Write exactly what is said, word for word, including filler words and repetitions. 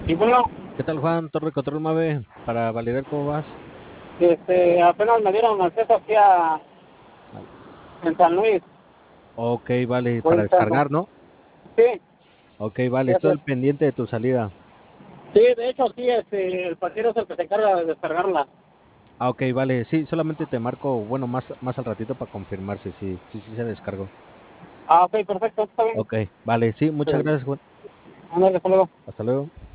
Y bueno, ¿Qué tal, Juan? Torre Control Mave, para validar cómo vas. este, apenas me dieron acceso aquí a, Vale. en San Luis. Ok, vale, Voy para entrando. descargar, ¿no? Sí, Ok, vale, sí, así estoy es. al pendiente de tu salida. Sí, de hecho, sí, este, el parquero es el que se encarga de descargarla. Ah, ok, vale, sí, solamente te marco, bueno, más, más al ratito para confirmar si sí, sí, sí se descargó. Ah, ok, perfecto, está bien. Ok, vale, sí, muchas Eh, gracias, Juan. ándale, hasta luego. Hasta luego.